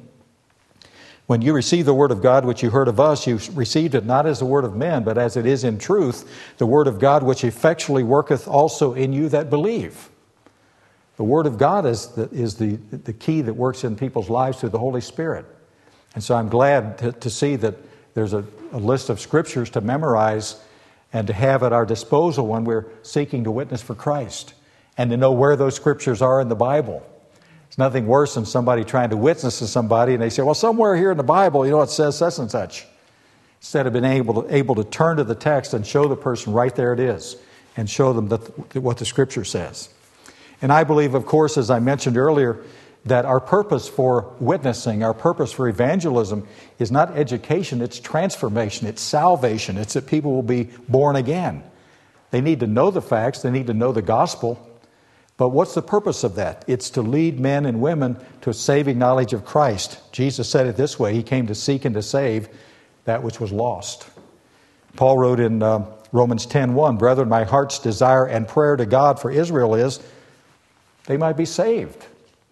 when you receive the Word of God which you heard of us, you received it not as the word of men, but as it is in truth, the Word of God which effectually worketh also in you that believe. The Word of God is the, is the, the key that works in people's lives through the Holy Spirit. And so I'm glad to, to see that there's a, a list of Scriptures to memorize and to have at our disposal when we're seeking to witness for Christ, and to know where those Scriptures are in the Bible. It's nothing worse than somebody trying to witness to somebody and they say, well, somewhere here in the Bible, you know, it says such and such. Instead of being able to, able to turn to the text and show the person right there it is and show them that, what the Scripture says. And I believe, of course, as I mentioned earlier, that our purpose for witnessing, our purpose for evangelism is not education, it's transformation, it's salvation. It's that people will be born again. They need to know the facts, they need to know the gospel. But what's the purpose of that? It's to lead men and women to a saving knowledge of Christ. Jesus said it this way, He came to seek and to save that which was lost. Paul wrote in uh, Romans ten one, Brethren, my heart's desire and prayer to God for Israel is they might be saved.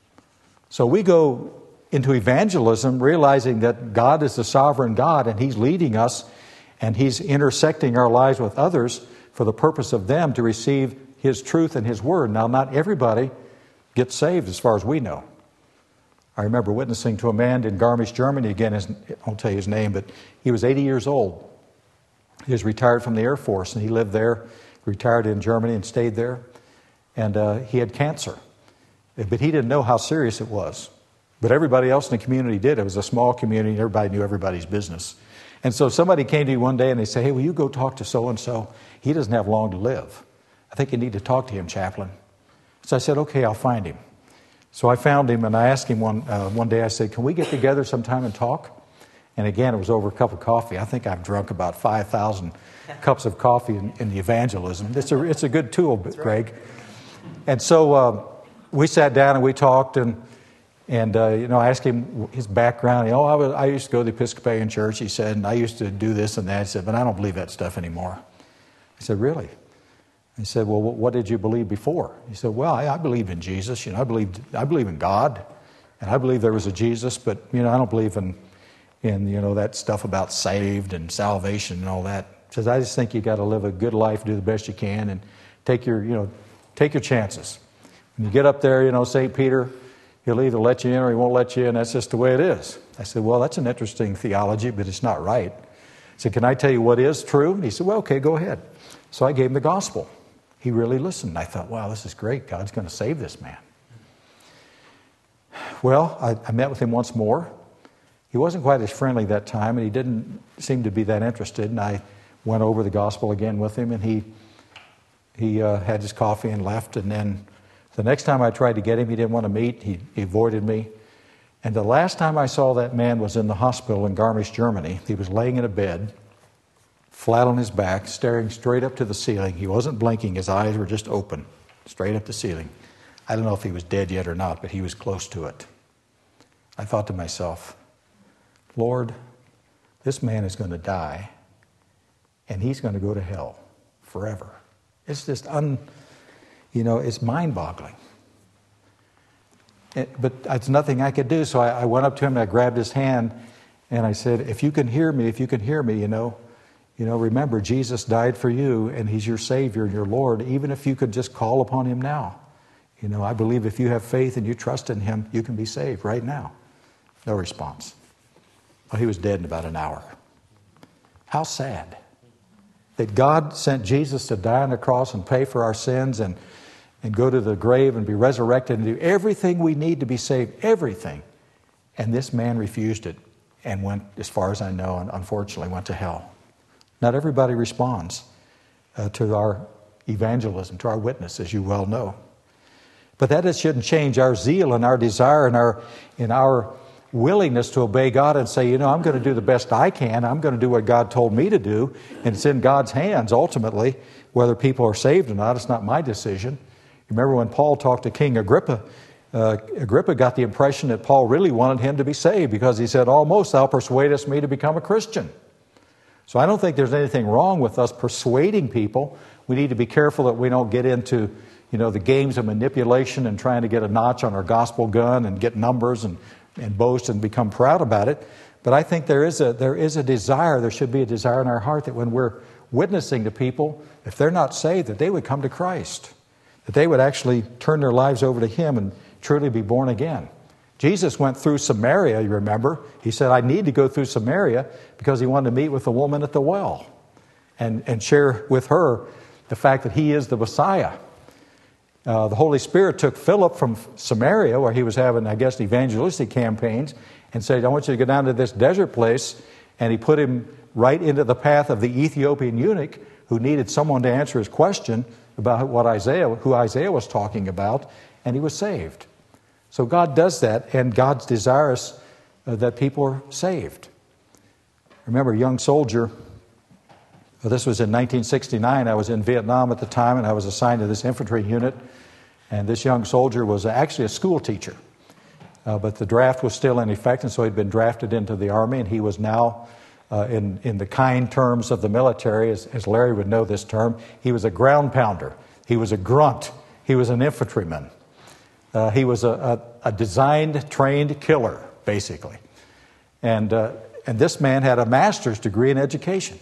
So we go into evangelism realizing that God is the sovereign God and He's leading us and He's intersecting our lives with others for the purpose of them to receive His truth and His Word. Now, not everybody gets saved as far as we know. I remember witnessing to a man in Garmisch, Germany. Again, his, I won't tell you his name, but he was eighty years old. He was retired from the Air Force, and he lived there, retired in Germany and stayed there. And uh, he had cancer. But he didn't know how serious it was. But everybody else in the community did. It was a small community, and everybody knew everybody's business. And so somebody came to me one day, and they said, hey, will you go talk to so-and-so? He doesn't have long to live. I think you need to talk to him, chaplain. So I said, okay, I'll find him. So I found him, and I asked him one uh, one day, I said, can we get together sometime and talk? And again, it was over a cup of coffee. I think I've drunk about five thousand cups of coffee in, in the evangelism. It's a, it's a good tool, Greg. And so uh, we sat down and we talked, and and uh, you know, I asked him his background. You know, I, was, I used to go to the Episcopalian Church, he said, and I used to do this and that. He said, but I don't believe that stuff anymore. I said, really? He said, well, what did you believe before? He said, well, I, I believed in Jesus. You know, I believed I believe in God, and I believe there was a Jesus, but you know, I don't believe in in you know that stuff about saved and salvation and all that. He says, I just think you got to live a good life, do the best you can, and take your you know take your chances. When you get up there, you know, Saint Peter, He'll either let you in or he won't let you in. That's just the way it is. I said, well, that's an interesting theology, but it's not right. I said, can I tell you what is true? And he said, well, okay, go ahead. So I gave him the gospel. He really listened. I thought, wow, this is great. God's going to save this man. Well, I, I met with him once more. He wasn't quite as friendly that time, and he didn't seem to be that interested. And I went over the gospel again with him, and he he uh, had his coffee and left. And then the next time I tried to get him, he didn't want to meet. He, he avoided me. And the last time I saw that man was in the hospital in Garmisch, Germany. He was laying in a bed, flat on his back, staring straight up to the ceiling. He wasn't blinking. His eyes were just open, straight up the ceiling. I don't know if he was dead yet or not, but he was close to it. I thought to myself, Lord, this man is going to die, and he's going to go to hell forever. It's just, un, you know, it's mind-boggling. It, but it's nothing I could do, so I, I went up to him and I grabbed his hand, and I said, if you can hear me, if you can hear me, you know, you know, remember, Jesus died for you, and he's your Savior and your Lord, even if you could just call upon him now. You know, I believe if you have faith and you trust in him, you can be saved right now. No response. Well, he was dead in about an hour. How sad that God sent Jesus to die on the cross and pay for our sins and, and go to the grave and be resurrected and do everything we need to be saved, everything. And this man refused it and went, as far as I know, and unfortunately went to hell. Not everybody responds uh, to our evangelism, to our witness, as you well know. But that shouldn't change our zeal and our desire and our, and our willingness to obey God and say, you know, I'm going to do the best I can. I'm going to do what God told me to do. And it's in God's hands, ultimately, whether people are saved or not. It's not my decision. Remember when Paul talked to King Agrippa, uh, Agrippa got the impression that Paul really wanted him to be saved because he said, almost thou persuadest me to become a Christian. So I don't think there's anything wrong with us persuading people. We need to be careful that we don't get into, you know, the games of manipulation and trying to get a notch on our gospel gun and get numbers and, and boast and become proud about it. But I think there is a there is a desire, there should be a desire in our heart that when we're witnessing to people, if they're not saved, that they would come to Christ. That they would actually turn their lives over to him and truly be born again. Jesus went through Samaria, you remember. He said, I need to go through Samaria because he wanted to meet with the woman at the well and, and share with her the fact that he is the Messiah. Uh, the Holy Spirit took Philip from Samaria, where he was having, I guess, evangelistic campaigns, and said, I want you to go down to this desert place. And he put him right into the path of the Ethiopian eunuch who needed someone to answer his question about what Isaiah, who Isaiah was talking about, and he was saved. So God does that, and God's desirous uh, that people are saved. Remember, a young soldier, well, this was in nineteen sixty-nine. I was in Vietnam at the time, and I was assigned to this infantry unit. And this young soldier was actually a school teacher. Uh, but the draft was still in effect, and so he'd been drafted into the Army, and he was now, uh, in, in the kind terms of the military, as, as Larry would know this term, he was a ground pounder. He was a grunt. He was an infantryman. Uh, he was a, a, a designed, trained killer, basically. And, uh, and this man had a master's degree in education.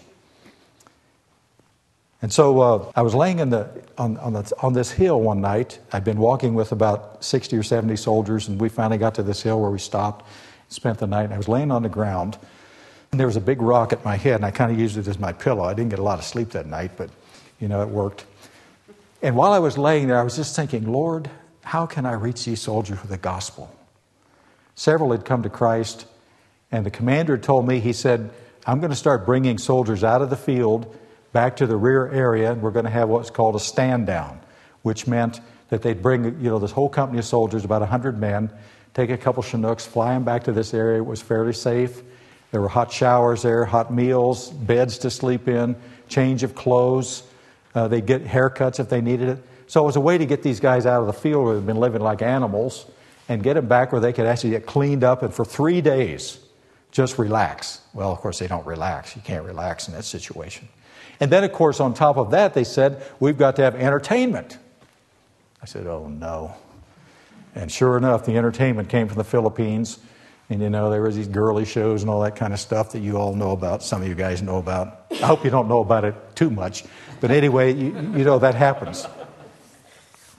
And so uh, I was laying in the, on, on, the, on this hill one night. I'd been walking with about sixty or seventy soldiers, and we finally got to this hill where we stopped, spent the night. And I was laying on the ground, and there was a big rock at my head, and I kind of used it as my pillow. I didn't get a lot of sleep that night, but, you know, it worked. And while I was laying there, I was just thinking, Lord, how can I reach these soldiers with the gospel? Several had come to Christ, and the commander had told me, he said, I'm going to start bringing soldiers out of the field back to the rear area, and we're going to have what's called a stand down, which meant that they'd bring, you know, this whole company of soldiers, about one hundred men, take a couple Chinooks, fly them back to this area. It was fairly safe. There were hot showers there, hot meals, beds to sleep in, change of clothes. Uh, they'd get haircuts if they needed it. So it was a way to get these guys out of the field where they'd been living like animals and get them back where they could actually get cleaned up and for three days just relax. Well, of course, they don't relax. You can't relax in that situation. And then, of course, on top of that, they said, we've got to have entertainment. I said, oh, no. And sure enough, the entertainment came from the Philippines. And, you know, there was these girly shows and all that kind of stuff that you all know about. Some of you guys know about. I hope you don't know about it too much. But anyway, you, you know, that happens.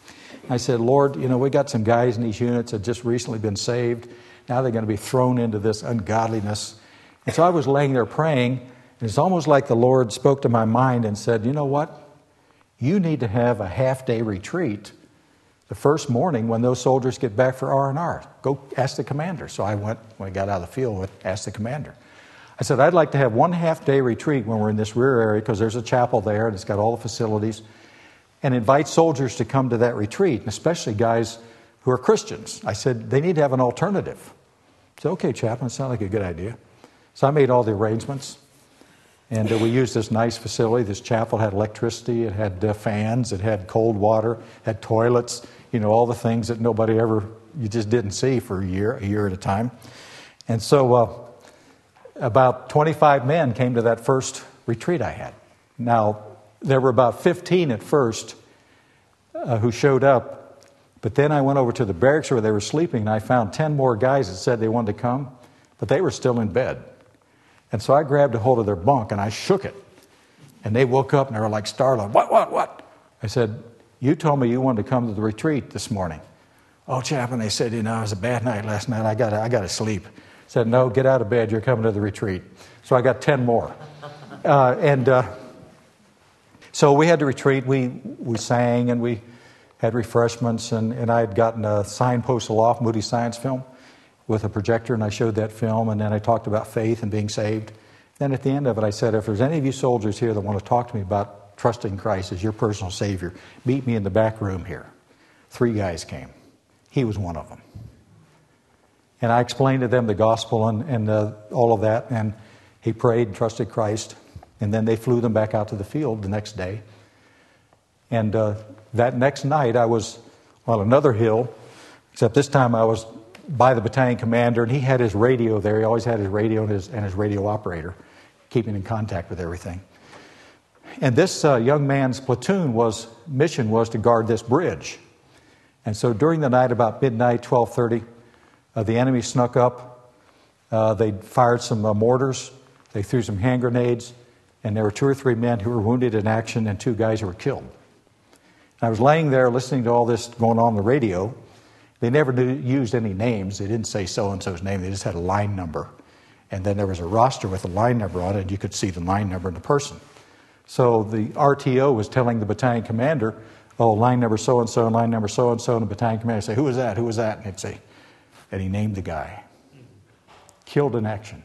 I said, Lord, you know, we got some guys in these units that had just recently been saved. Now they're going to be thrown into this ungodliness. And so I was laying there praying, and it's almost like the Lord spoke to my mind and said, you know what? You need to have a half-day retreat the first morning when those soldiers get back for R and R. Go ask the commander. So I went, when I got out of the field, went, asked the commander. I said, I'd like to have one half-day retreat when we're in this rear area, because there's a chapel there, and it's got all the facilities, and invite soldiers to come to that retreat, and especially guys who are Christians. I said, they need to have an alternative. I said, okay, chaplain, sounds like a good idea. So I made all the arrangements, and uh, we used this nice facility. This chapel had electricity, it had uh, fans, it had cold water, had toilets, you know, all the things that nobody ever, you just didn't see for a year, a year at a time. And so uh, about twenty-five men came to that first retreat I had. Now, there were about fifteen at first uh, who showed up, but then I went over to the barracks where they were sleeping, and I found ten more guys that said they wanted to come, but they were still in bed. And so I grabbed a hold of their bunk, and I shook it. And they woke up, and they were like startled. What, what, what? I said, you told me you wanted to come to the retreat this morning. Oh, chaplain, they said, you know, it was a bad night last night. I got I got to sleep. I said, no, get out of bed. You're coming to the retreat. So I got ten more. Uh, and uh, so we had to retreat. We we sang, and we had refreshments. And, and I had gotten a signpost aloft, Moody Science film, with a projector, and I showed that film, and then I talked about faith and being saved. Then at the end of it, I said, if there's any of you soldiers here that want to talk to me about trusting Christ as your personal Savior, meet me in the back room here. Three guys came. He was one of them. And I explained to them the gospel and, and uh, all of that, and he prayed and trusted Christ, and then they flew them back out to the field the next day. And uh, that next night, I was on another hill, except this time I was by the battalion commander, and he had his radio there. He always had his radio and his, and his radio operator, keeping in contact with everything. And this uh, young man's platoon was mission was to guard this bridge. And so during the night, about midnight, twelve thirty, uh, the enemy snuck up. Uh, they fired some uh, mortars. They threw some hand grenades. And there were two or three men who were wounded in action and two guys who were killed. And I was laying there listening to all this going on on the radio. They never knew, used any names. They didn't say so-and-so's name. They just had a line number. And then there was a roster with a line number on it, and you could see the line number in the person. So the R T O was telling the battalion commander, oh, line number so-and-so, and line number so-and-so, and the battalion commander would say, who was that, who was that? And he'd say, and he named the guy. Killed in action.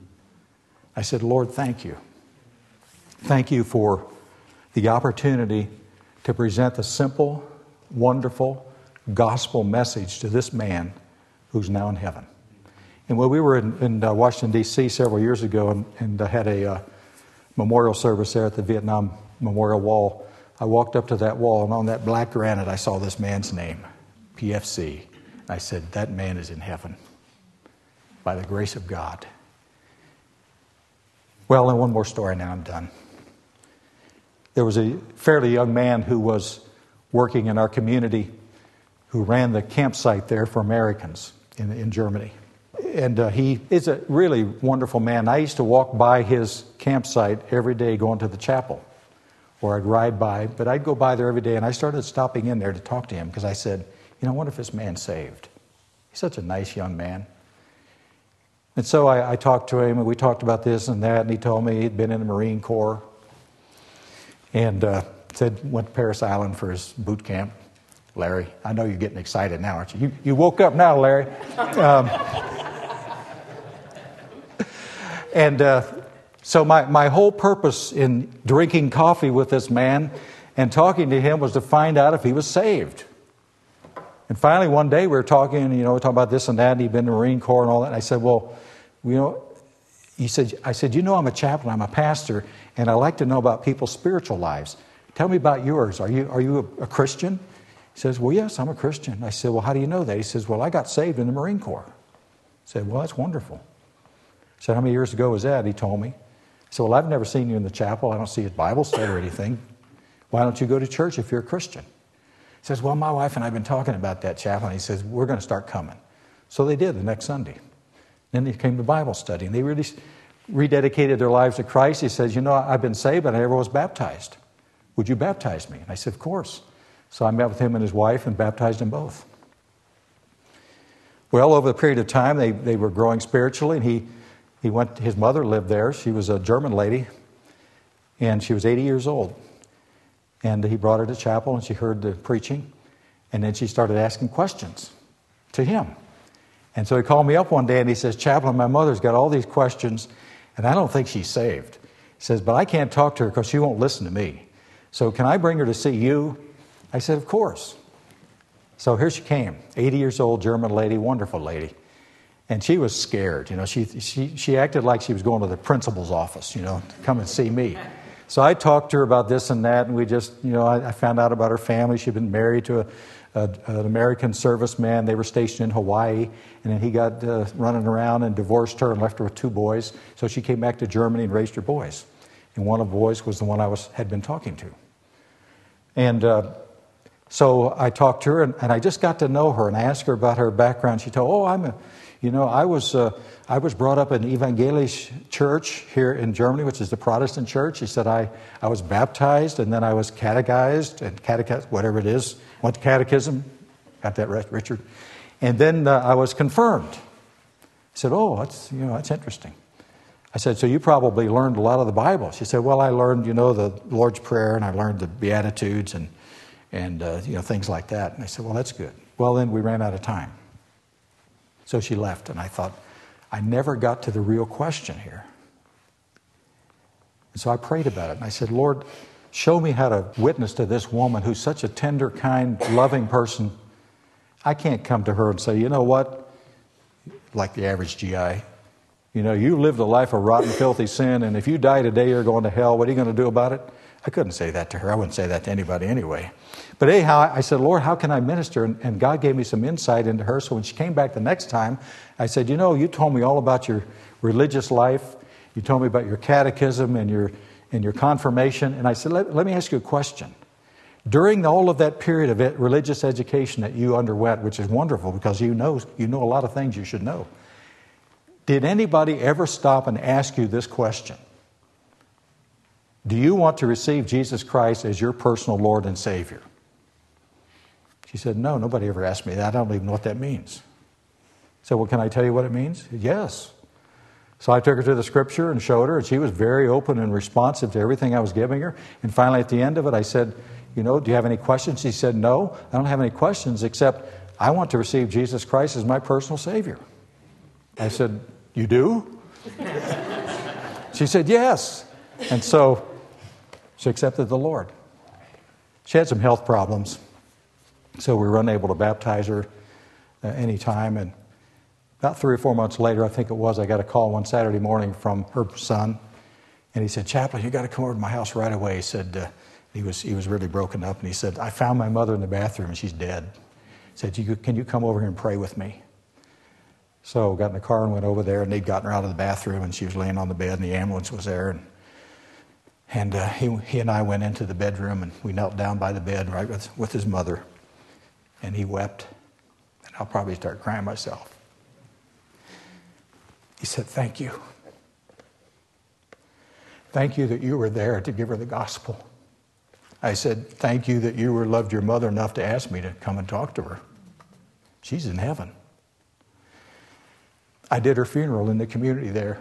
I said, Lord, thank you. Thank you for the opportunity to present the simple, wonderful gospel message to this man who's now in heaven. And when we were in, in uh, Washington, D C several years ago and, and uh, had a uh, memorial service there at the Vietnam Memorial Wall, I walked up to that wall, and on that black granite I saw this man's name, P F C. I said, that man is in heaven by the grace of God. Well, and one more story, now I'm done. There was a fairly young man who was working in our community who ran the campsite there for Americans in, in Germany. And uh, he is a really wonderful man. I used to walk by his campsite every day going to the chapel, or I'd ride by, but I'd go by there every day, and I started stopping in there to talk to him because I said, you know, I wonder if this man's saved. He's such a nice young man. And so I, I talked to him, and we talked about this and that, and he told me he'd been in the Marine Corps and uh, said went to Parris Island for his boot camp. Larry, I know you're getting excited now, aren't you? You, you woke up now, Larry. Um, and uh, so my, my whole purpose in drinking coffee with this man and talking to him was to find out if he was saved. And finally, one day we were talking, you know, talking about this and that, and he'd been in the Marine Corps and all that. And I said, well, you know, he said, I said, you know, I'm a chaplain, I'm a pastor, and I like to know about people's spiritual lives. Tell me about yours. Are you, are you a, a Christian? He says, well, yes, I'm a Christian. I said, well, how do you know that? He says, well, I got saved in the Marine Corps. I said, well, that's wonderful. I said, how many years ago was that? He told me. I said, well, I've never seen you in the chapel. I don't see a Bible study or anything. Why don't you go to church if you're a Christian? He says, well, my wife and I have been talking about that, chaplain. He says, we're going to start coming. So they did the next Sunday. Then they came to Bible study, and they really rededicated their lives to Christ. He says, you know, I've been saved, but I never was baptized. Would you baptize me? And I said, of course. So I met with him and his wife and baptized them both. Well, over the period of time, they, they were growing spiritually, and he, he went, his mother lived there. She was a German lady, and she was eighty years old. And he brought her to chapel, and she heard the preaching, and then she started asking questions to him. And so he called me up one day, and he says, Chaplain, my mother's got all these questions, and I don't think she's saved. He says, but I can't talk to her because she won't listen to me. So can I bring her to see you? I said, of course. So here she came, eighty years old, German lady, wonderful lady. And she was scared. You know, she, she, she acted like she was going to the principal's office, you know, to come and see me. So I talked to her about this and that, and we just, you know, I, I found out about her family. She'd been married to a, a, an American serviceman. They were stationed in Hawaii, and then he got uh, running around and divorced her and left her with two boys. So she came back to Germany and raised her boys. And one of the boys was the one I was had been talking to. And uh, so I talked to her, and, and I just got to know her, and I asked her about her background. She told, oh, I'm a, you know, I was uh, I was brought up in Evangelisch Church here in Germany, which is the Protestant church. She said, I, I was baptized, and then I was catechized, and catechized, whatever it is, went to catechism. Got that right, Richard? And then uh, I was confirmed. I said, oh, that's, you know, that's interesting. I said, so you probably learned a lot of the Bible. She said, well, I learned, you know, the Lord's Prayer, and I learned the Beatitudes and, and uh, you know, things like that. And I said, well, that's good. Well, then we ran out of time. So she left, and I thought, I never got to the real question here. And so I prayed about it, and I said, Lord, show me how to witness to this woman who's such a tender, kind, loving person. I can't come to her and say, you know what, like the average G I, you know, you lived a life of rotten, filthy sin, and if you die today, you're going to hell. What are you going to do about it? I couldn't say that to her. I wouldn't say that to anybody anyway. But anyhow, I said, Lord, how can I minister? And, and God gave me some insight into her. So when she came back the next time, I said, you know, you told me all about your religious life. You told me about your catechism and your and your confirmation. And I said, let, let me ask you a question. During all of that period of it, religious education that you underwent, which is wonderful because you know, you know a lot of things you should know, did anybody ever stop and ask you this question? Do you want to receive Jesus Christ as your personal Lord and Savior? She said, no, nobody ever asked me that. I don't even know what that means. I said, well, can I tell you what it means? Yes. So I took her to the Scripture and showed her, and she was very open and responsive to everything I was giving her. And finally, at the end of it, I said, you know, do you have any questions? She said, no, I don't have any questions, except I want to receive Jesus Christ as my personal Savior. I said, you do? She said, yes. And so she accepted the Lord. She had some health problems, so we were unable to baptize her uh, any time. And about three or four months later, I think it was, I got a call one Saturday morning from her son, and he said, Chaplain, you got to come over to my house right away. He said, uh, he was he was really broken up, and he said, I found my mother in the bathroom, and she's dead. He said, you, can you come over here and pray with me? So got in the car and went over there, and they'd gotten her out of the bathroom, and she was laying on the bed, and the ambulance was there. And, and uh, he, he and I went into the bedroom, and we knelt down by the bed right with, with his mother. And he wept. And I'll probably start crying myself. He said, thank you. Thank you that you were there to give her the gospel. I said, thank you that you were loved your mother enough to ask me to come and talk to her. She's in heaven. I did her funeral in the community there.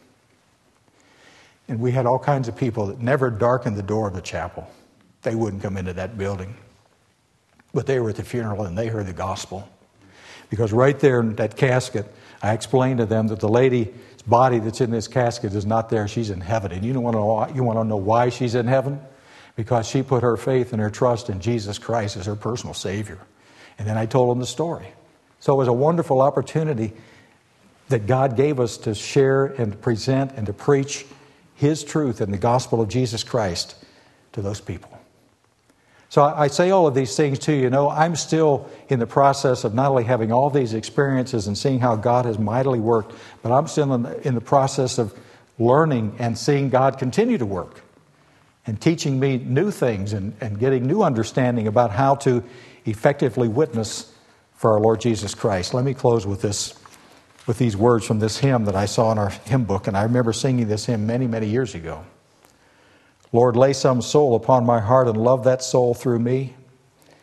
And we had all kinds of people that never darkened the door of the chapel. They wouldn't come into that building. But they were at the funeral and they heard the gospel. Because right there in that casket, I explained to them that the lady's body that's in this casket is not there. She's in heaven. And you want to know, you want to know why she's in heaven? Because she put her faith and her trust in Jesus Christ as her personal Savior. And then I told them the story. So it was a wonderful opportunity that God gave us to share and to present and to preach His truth and the gospel of Jesus Christ to those people. So I say all of these things to you. You know, I'm still in the process of not only having all these experiences and seeing how God has mightily worked, but I'm still in the, in the process of learning and seeing God continue to work and teaching me new things and, and getting new understanding about how to effectively witness for our Lord Jesus Christ. Let me close with this, with these words from this hymn that I saw in our hymn book, and I remember singing this hymn many, many years ago. Lord, lay some soul upon my heart and love that soul through me.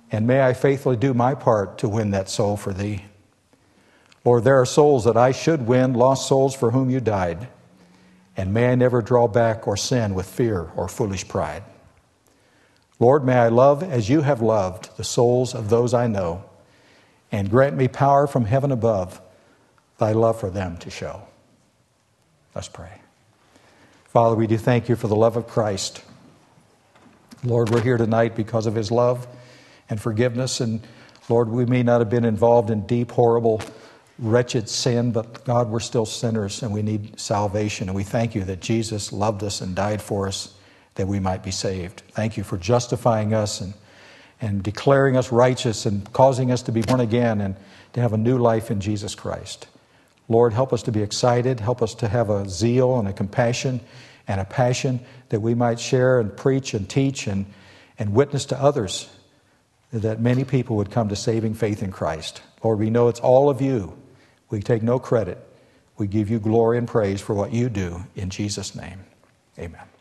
and may I faithfully do my part to win that soul for Thee. Lord, there are souls that I should win, lost souls for whom You died, and may I never draw back or sin with fear or foolish pride. Lord, may I love as You have loved the souls of those I know, and grant me power from heaven above, Thy love for them to show. Let's pray. Father, we do thank You for the love of Christ. Lord, we're here tonight because of His love and forgiveness. And Lord, we may not have been involved in deep, horrible, wretched sin, but God, we're still sinners and we need salvation. And we thank You that Jesus loved us and died for us that we might be saved. Thank You for justifying us and, and declaring us righteous and causing us to be born again and to have a new life in Jesus Christ. Lord, help us to be excited. Help us to have a zeal and a compassion and a passion that we might share and preach and teach and, and witness to others, that many people would come to saving faith in Christ. Lord, we know it's all of You. We take no credit. We give You glory and praise for what You do. In Jesus' name, amen.